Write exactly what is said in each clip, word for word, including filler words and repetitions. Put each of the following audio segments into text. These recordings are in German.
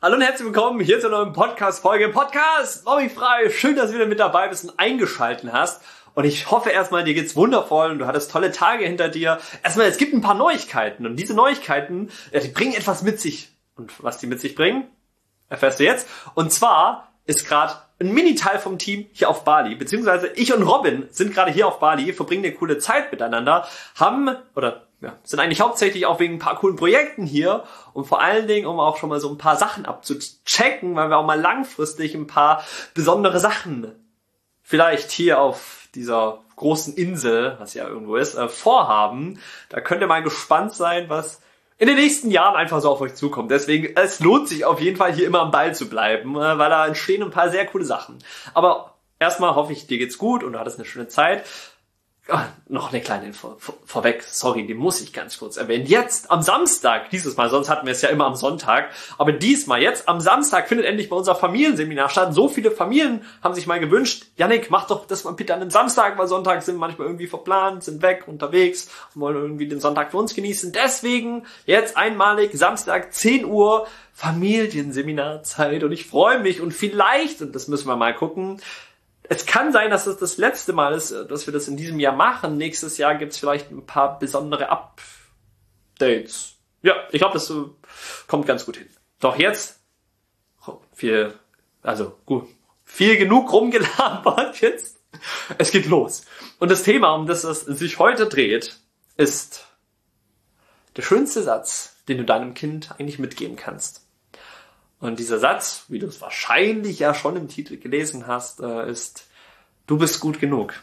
Hallo und herzlich willkommen hier zu einer neuen Podcast-Folge. Podcast, mobbingfrei. Schön, dass du wieder mit dabei bist und eingeschalten hast. Und ich hoffe erstmal, dir geht's wundervoll und du hattest tolle Tage hinter dir. Erstmal, es gibt ein paar Neuigkeiten und diese Neuigkeiten, ja, die bringen etwas mit sich. Und was die mit sich bringen, erfährst du jetzt. Und zwar ist gerade ein Mini-Teil vom Team hier auf Bali, beziehungsweise ich und Robin sind gerade hier auf Bali, verbringen eine coole Zeit miteinander, haben, oder ja, sind eigentlich hauptsächlich auch wegen ein paar coolen Projekten hier und vor allen Dingen, um auch schon mal so ein paar Sachen abzuchecken, weil wir auch mal langfristig ein paar besondere Sachen vielleicht hier auf dieser großen Insel, was ja irgendwo ist, äh, vorhaben. Da könnt ihr mal gespannt sein, was in den nächsten Jahren einfach so auf euch zukommt. Deswegen, es lohnt sich auf jeden Fall hier immer am Ball zu bleiben, äh, weil da entstehen ein paar sehr coole Sachen. Aber erstmal hoffe ich, dir geht's gut und du hattest eine schöne Zeit. Ah, noch eine kleine Info vor, vorweg, sorry, die muss ich ganz kurz erwähnen. Jetzt am Samstag, dieses Mal, sonst hatten wir es ja immer am Sonntag, aber diesmal jetzt am Samstag findet endlich bei unser Familienseminar statt. So viele Familien haben sich mal gewünscht, Jannik, mach doch das mal bitte an einem Samstag, weil Sonntag sind manchmal irgendwie verplant, sind weg, unterwegs und wollen irgendwie den Sonntag für uns genießen. Deswegen jetzt einmalig Samstag zehn Uhr Familienseminarzeit und ich freue mich und vielleicht, und das müssen wir mal gucken, es kann sein, dass es das letzte Mal ist, dass wir das in diesem Jahr machen. Nächstes Jahr gibt es vielleicht ein paar besondere Updates. Ja, ich glaube, das so kommt ganz gut hin. Doch jetzt viel, also gut, viel genug rumgelabert jetzt. Es geht los. Und das Thema, um das es sich heute dreht, ist der schönste Satz, den du deinem Kind eigentlich mitgeben kannst. Und dieser Satz, wie du es wahrscheinlich ja schon im Titel gelesen hast, ist: Du bist gut genug.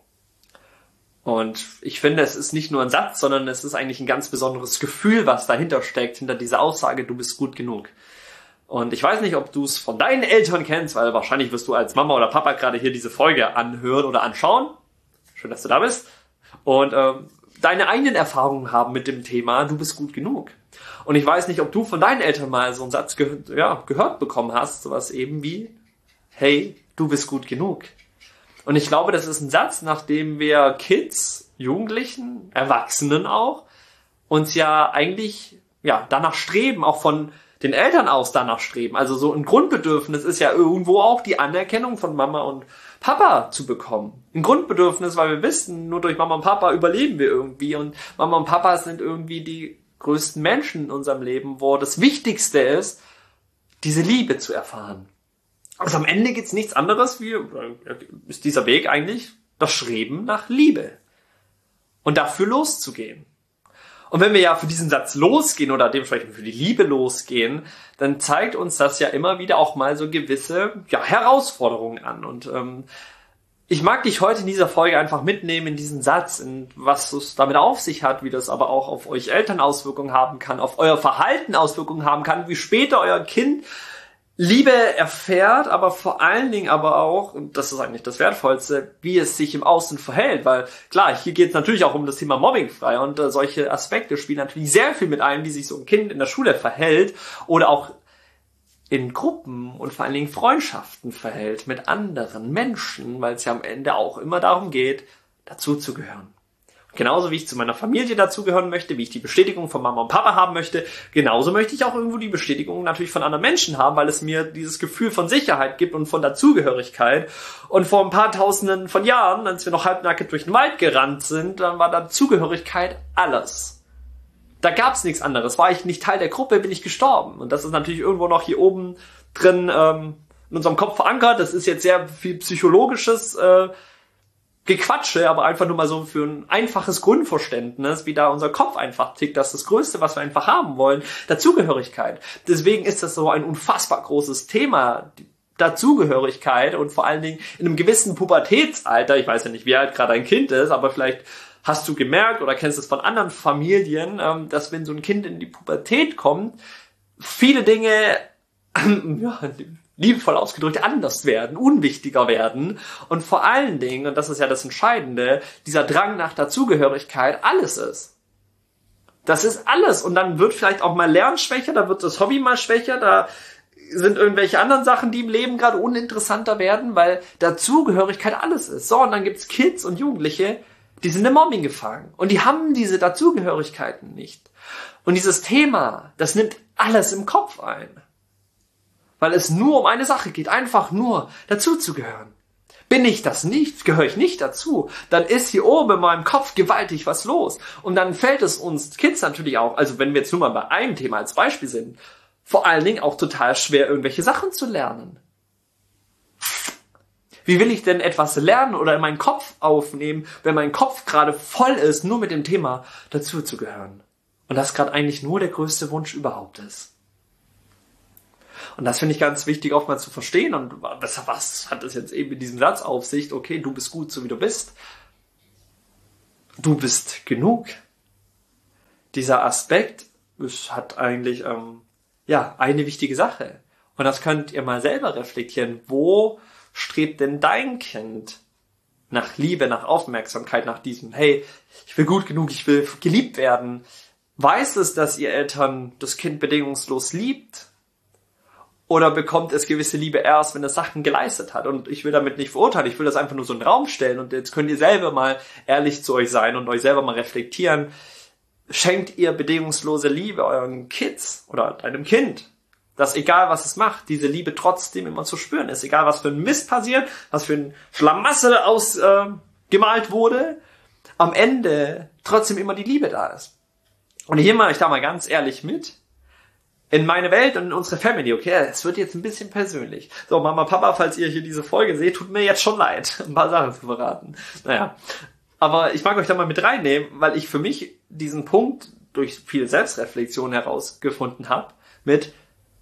Und ich finde, es ist nicht nur ein Satz, sondern es ist eigentlich ein ganz besonderes Gefühl, was dahinter steckt, hinter dieser Aussage, du bist gut genug. Und ich weiß nicht, ob du es von deinen Eltern kennst, weil wahrscheinlich wirst du als Mama oder Papa gerade hier diese Folge anhören oder anschauen. Schön, dass du da bist. Und ähm, deine eigenen Erfahrungen haben mit dem Thema, du bist gut genug. Und ich weiß nicht, ob du von deinen Eltern mal so einen Satz ge- ja, gehört bekommen hast, sowas eben wie, hey, du bist gut genug. Und ich glaube, das ist ein Satz, nach dem wir Kids, Jugendlichen, Erwachsenen auch, uns ja eigentlich ja danach streben, auch von den Eltern aus danach streben. Also so ein Grundbedürfnis ist ja irgendwo auch die Anerkennung von Mama und Papa zu bekommen. Ein Grundbedürfnis, weil wir wissen, nur durch Mama und Papa überleben wir irgendwie. Und Mama und Papa sind irgendwie die größten Menschen in unserem Leben, wo das Wichtigste ist, diese Liebe zu erfahren. Also am Ende gibt's nichts anderes wie, ist dieser Weg eigentlich das Streben nach Liebe. Und dafür loszugehen. Und wenn wir ja für diesen Satz losgehen oder dementsprechend für die Liebe losgehen, dann zeigt uns das ja immer wieder auch mal so gewisse ja, Herausforderungen an. Und ähm, ich mag dich heute in dieser Folge einfach mitnehmen in diesen Satz, in was es damit auf sich hat, wie das aber auch auf euch Eltern Auswirkungen haben kann, auf euer Verhalten Auswirkungen haben kann, wie später euer Kind Liebe erfährt, aber vor allen Dingen aber auch, und das ist eigentlich das Wertvollste, wie es sich im Außen verhält, weil klar, hier geht es natürlich auch um das Thema mobbingfrei und äh, solche Aspekte spielen natürlich sehr viel mit ein, wie sich so ein Kind in der Schule verhält oder auch in Gruppen und vor allen Dingen Freundschaften verhält mit anderen Menschen, weil es ja am Ende auch immer darum geht, dazuzugehören. Genauso wie ich zu meiner Familie dazugehören möchte, wie ich die Bestätigung von Mama und Papa haben möchte, genauso möchte ich auch irgendwo die Bestätigung natürlich von anderen Menschen haben, weil es mir dieses Gefühl von Sicherheit gibt und von Dazugehörigkeit. Und vor ein paar Tausenden von Jahren, als wir noch halbnackt durch den Wald gerannt sind, dann war Dazugehörigkeit alles. Da gab's nichts anderes. War ich nicht Teil der Gruppe, bin ich gestorben. Und das ist natürlich irgendwo noch hier oben drin ähm, in unserem Kopf verankert. Das ist jetzt sehr viel psychologisches äh, Gequatsche, aber einfach nur mal so für ein einfaches Grundverständnis, wie da unser Kopf einfach tickt. Das ist das Größte, was wir einfach haben wollen, Dazugehörigkeit. Deswegen ist das so ein unfassbar großes Thema, die Dazugehörigkeit und vor allen Dingen in einem gewissen Pubertätsalter. Ich weiß ja nicht, wie alt gerade ein Kind ist, aber vielleicht hast du gemerkt oder kennst es von anderen Familien, dass wenn so ein Kind in die Pubertät kommt, viele Dinge, ja, liebevoll ausgedrückt, anders werden, unwichtiger werden und vor allen Dingen, und das ist ja das Entscheidende, dieser Drang nach Dazugehörigkeit alles ist. Das ist alles und dann wird vielleicht auch mal Lernen schwächer, da wird das Hobby mal schwächer, da sind irgendwelche anderen Sachen, die im Leben gerade uninteressanter werden, weil Dazugehörigkeit alles ist. So, und dann gibt's Kids und Jugendliche, die sind im Mobbing gefangen und die haben diese Dazugehörigkeiten nicht. Und dieses Thema, das nimmt alles im Kopf ein. weil es nur um eine Sache geht, einfach nur dazuzugehören. Bin ich das nicht, gehöre ich nicht dazu, dann ist hier oben in meinem Kopf gewaltig was los. Und dann fällt es uns Kids natürlich auch, also wenn wir jetzt nur mal bei einem Thema als Beispiel sind, vor allen Dingen auch total schwer, irgendwelche Sachen zu lernen. Wie will ich denn etwas lernen oder in meinen Kopf aufnehmen, wenn mein Kopf gerade voll ist, nur mit dem Thema dazuzugehören? Und das gerade eigentlich nur der größte Wunsch überhaupt ist. Und das finde ich ganz wichtig, auch mal zu verstehen. Und was, was hat das jetzt eben in diesem Satz auf sich? Okay, du bist gut, so wie du bist. Du bist genug. Dieser Aspekt ist, hat eigentlich ähm, ja eine wichtige Sache. Und das könnt ihr mal selber reflektieren. Wo strebt denn dein Kind nach Liebe, nach Aufmerksamkeit, nach diesem, hey, ich will gut genug, ich will geliebt werden? Weiß es, dass ihr Eltern das Kind bedingungslos liebt? Oder bekommt es gewisse Liebe erst, wenn es Sachen geleistet hat? Und ich will damit nicht verurteilen, ich will das einfach nur so in den Raum stellen. Und jetzt könnt ihr selber mal ehrlich zu euch sein und euch selber mal reflektieren. Schenkt ihr bedingungslose Liebe euren Kids oder deinem Kind? Dass egal was es macht, diese Liebe trotzdem immer zu spüren ist. Egal was für ein Mist passiert, was für ein Schlamassel ausgemalt äh, wurde, am Ende trotzdem immer die Liebe da ist. Und hier mache ich da mal ganz ehrlich mit. In meine Welt und in unsere Family, okay, es wird jetzt ein bisschen persönlich. So, Mama, Papa, falls ihr hier diese Folge seht, tut mir jetzt schon leid, ein paar Sachen zu verraten. Naja, aber ich mag euch da mal mit reinnehmen, weil ich für mich diesen Punkt durch viel Selbstreflexion herausgefunden habe mit,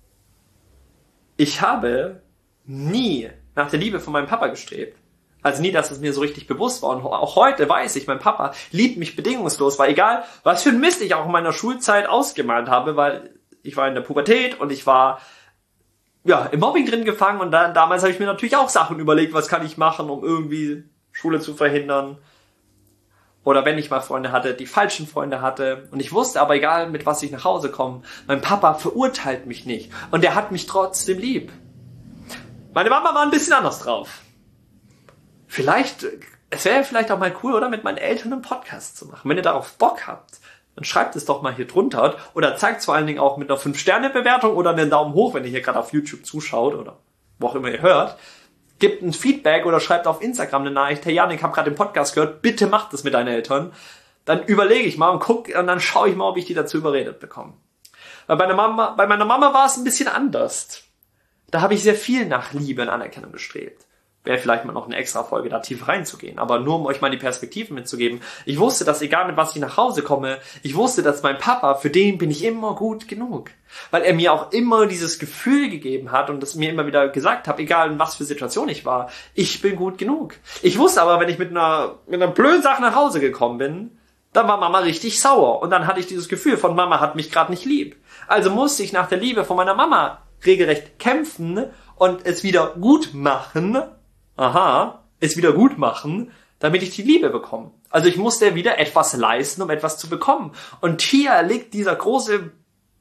ich habe nie nach der Liebe von meinem Papa gestrebt. Also nie, dass es mir so richtig bewusst war. Und auch heute weiß ich, mein Papa liebt mich bedingungslos, weil egal, was für ein Mist ich auch in meiner Schulzeit ausgemalt habe, weil ich war in der Pubertät und ich war ja im Mobbing drin gefangen und dann damals habe ich mir natürlich auch Sachen überlegt, was kann ich machen, um irgendwie Schule zu verhindern. Oder wenn ich mal Freunde hatte, die falschen Freunde hatte. Und ich wusste aber, egal mit was ich nach Hause komme, mein Papa verurteilt mich nicht. Und er hat mich trotzdem lieb. Meine Mama war ein bisschen anders drauf. Vielleicht, es wäre vielleicht auch mal cool, oder, mit meinen Eltern einen Podcast zu machen. Wenn ihr darauf Bock habt, dann schreibt es doch mal hier drunter oder zeigt es vor allen Dingen auch mit einer fünf Sterne Bewertung oder einen Daumen hoch, wenn ihr hier gerade auf YouTube zuschaut oder wo auch immer ihr hört. Gebt ein Feedback oder schreibt auf Instagram eine Nachricht, hey Jan, ich habe gerade den Podcast gehört, bitte macht das mit deinen Eltern. Dann überlege ich mal und guck und dann schaue ich mal, ob ich die dazu überredet bekomme. Weil bei, einer Mama, bei meiner Mama war es ein bisschen anders. Da habe ich sehr viel nach Liebe und Anerkennung gestrebt. Wäre vielleicht mal noch eine extra Folge, da tief reinzugehen. Aber nur, um euch mal die Perspektiven mitzugeben. Ich wusste, dass egal mit was ich nach Hause komme, ich wusste, dass mein Papa, für den bin ich immer gut genug. Weil er mir auch immer dieses Gefühl gegeben hat und es mir immer wieder gesagt hat, egal in was für Situation ich war, ich bin gut genug. Ich wusste aber, wenn ich mit einer, mit einer blöden Sache nach Hause gekommen bin, dann war Mama richtig sauer. Und dann hatte ich dieses Gefühl von, Mama hat mich gerade nicht lieb. Also musste ich nach der Liebe von meiner Mama regelrecht kämpfen und es wieder gut machen. Aha, es wieder gut machen, damit ich die Liebe bekomme. Also ich musste wieder etwas leisten, um etwas zu bekommen. Und hier liegt dieser große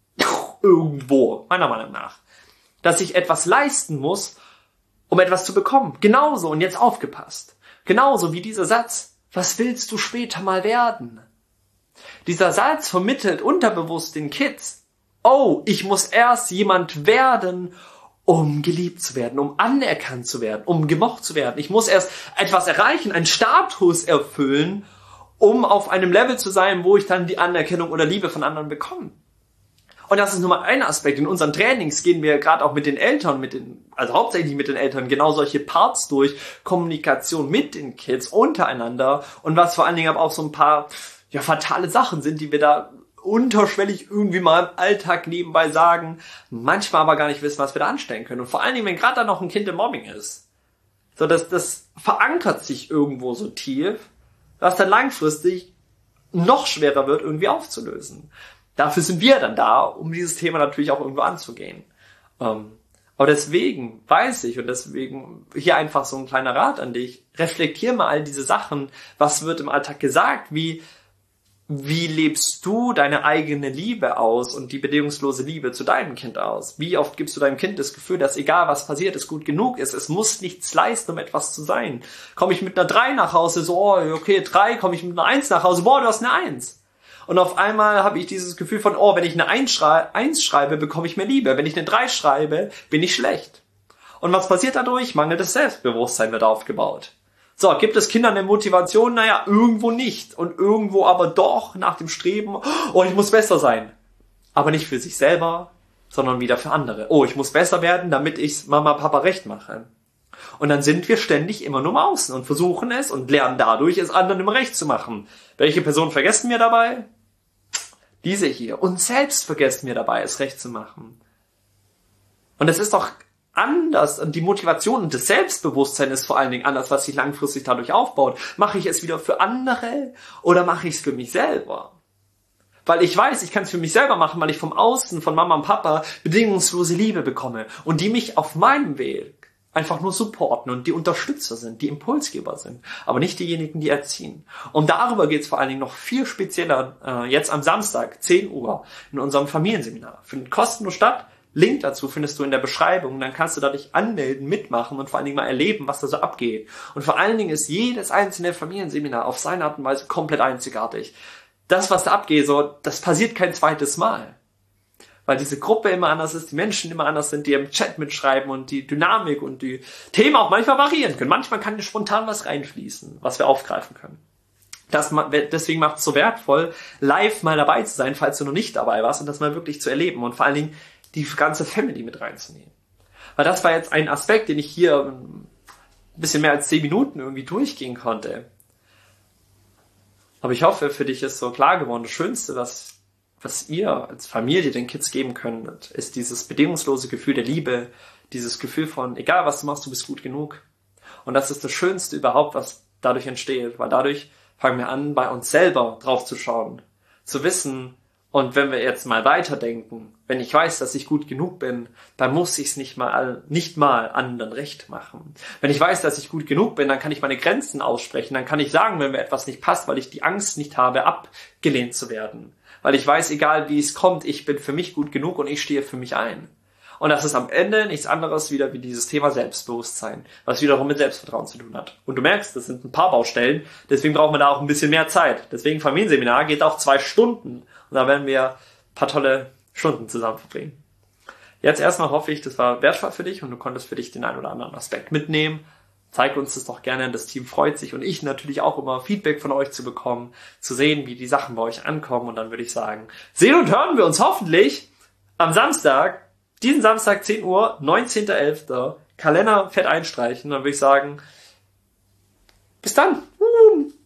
irgendwo, meiner Meinung nach, dass ich etwas leisten muss, um etwas zu bekommen. Genauso, und jetzt aufgepasst, genauso wie dieser Satz, was willst du später mal werden? Dieser Satz vermittelt unterbewusst den Kids, oh, ich muss erst jemand werden, um geliebt zu werden, um anerkannt zu werden, um gemocht zu werden. Ich muss erst etwas erreichen, einen Status erfüllen, um auf einem Level zu sein, wo ich dann die Anerkennung oder Liebe von anderen bekomme. Und das ist nur mal ein Aspekt. In unseren Trainings gehen wir gerade auch mit den Eltern, mit den, also hauptsächlich mit den Eltern, genau solche Parts durch, Kommunikation mit den Kids untereinander und was vor allen Dingen aber auch so ein paar ja fatale Sachen sind, die wir da unterschwellig irgendwie mal im Alltag nebenbei sagen, manchmal aber gar nicht wissen, was wir da anstellen können. Und vor allen Dingen, wenn gerade da noch ein Kind im Mobbing ist. So, das, das verankert sich irgendwo so tief, dass dann langfristig noch schwerer wird, irgendwie aufzulösen. Dafür sind wir dann da, um dieses Thema natürlich auch irgendwo anzugehen. Ähm, aber deswegen weiß ich, und deswegen hier einfach so ein kleiner Rat an dich, reflektier mal all diese Sachen, was wird im Alltag gesagt, wie Wie lebst du deine eigene Liebe aus und die bedingungslose Liebe zu deinem Kind aus? Wie oft gibst du deinem Kind das Gefühl, dass egal was passiert, es gut genug ist? Es muss nichts leisten, um etwas zu sein. Komme ich mit einer drei nach Hause, so, oh, okay, drei, komme ich mit einer eins nach Hause, boah, du hast eine eins. Und auf einmal habe ich dieses Gefühl von, oh, wenn ich eine eins schreibe, bekomme ich mehr Liebe. Wenn ich eine drei schreibe, bin ich schlecht. Und was passiert dadurch? Mangelndes Selbstbewusstsein wird aufgebaut. So, gibt es Kindern eine Motivation? Naja, irgendwo nicht. Und irgendwo aber doch nach dem Streben, oh, ich muss besser sein. Aber nicht für sich selber, sondern wieder für andere. Oh, ich muss besser werden, damit ich Mama, Papa recht mache. Und dann sind wir ständig immer nur im Außen und versuchen es und lernen dadurch, es anderen immer recht zu machen. Welche Person vergessen wir dabei? Diese hier. Und selbst vergessen wir dabei, es recht zu machen. Und es ist doch anders. Und die Motivation und das Selbstbewusstsein ist vor allen Dingen anders, was sich langfristig dadurch aufbaut. Mache ich es wieder für andere oder mache ich es für mich selber? Weil ich weiß, ich kann es für mich selber machen, weil ich vom Außen, von Mama und Papa bedingungslose Liebe bekomme und die mich auf meinem Weg einfach nur supporten und die Unterstützer sind, die Impulsgeber sind, aber nicht diejenigen, die erziehen. Und darüber geht es vor allen Dingen noch viel spezieller äh, jetzt am Samstag, zehn Uhr, in unserem Familienseminar. Findet kostenlos statt. Link dazu findest du in der Beschreibung. Dann kannst du da dich anmelden, mitmachen und vor allen Dingen mal erleben, was da so abgeht. Und vor allen Dingen ist jedes einzelne Familienseminar auf seine Art und Weise komplett einzigartig. Das, was da abgeht, so, das passiert kein zweites Mal. Weil diese Gruppe immer anders ist, die Menschen immer anders sind, die im Chat mitschreiben und die Dynamik und die Themen auch manchmal variieren können. Manchmal kann spontan was reinfließen, was wir aufgreifen können. Das, deswegen macht es so wertvoll, live mal dabei zu sein, falls du noch nicht dabei warst, und das mal wirklich zu erleben und vor allen Dingen die ganze Family mit reinzunehmen. Weil das war jetzt ein Aspekt, den ich hier ein bisschen mehr als zehn Minuten irgendwie durchgehen konnte. Aber ich hoffe, für dich ist so klar geworden, das Schönste, was was ihr als Familie den Kids geben könnt, ist dieses bedingungslose Gefühl der Liebe, dieses Gefühl von, egal was du machst, du bist gut genug. Und das ist das Schönste überhaupt, was dadurch entsteht, weil dadurch fangen wir an, bei uns selber drauf zu schauen, zu wissen, und wenn wir jetzt mal weiterdenken, wenn ich weiß, dass ich gut genug bin, dann muss ich es nicht mal, nicht mal anderen recht machen. Wenn ich weiß, dass ich gut genug bin, dann kann ich meine Grenzen aussprechen, dann kann ich sagen, wenn mir etwas nicht passt, weil ich die Angst nicht habe, abgelehnt zu werden. Weil ich weiß, egal wie es kommt, ich bin für mich gut genug und ich stehe für mich ein. Und das ist am Ende nichts anderes wieder wie dieses Thema Selbstbewusstsein, was wiederum mit Selbstvertrauen zu tun hat. Und du merkst, das sind ein paar Baustellen, deswegen brauchen wir da auch ein bisschen mehr Zeit. Deswegen Familienseminar geht auch zwei Stunden und da werden wir ein paar tolle Stunden zusammen verbringen. Jetzt erstmal hoffe ich, das war wertvoll für dich und du konntest für dich den einen oder anderen Aspekt mitnehmen. Zeig uns das doch gerne, das Team freut sich und ich natürlich auch immer, Feedback von euch zu bekommen, zu sehen, wie die Sachen bei euch ankommen, und dann würde ich sagen, sehen und hören wir uns hoffentlich am Samstag, diesen Samstag zehn Uhr, neunzehnter elfter Kalender fett einstreichen, dann würde ich sagen, bis dann.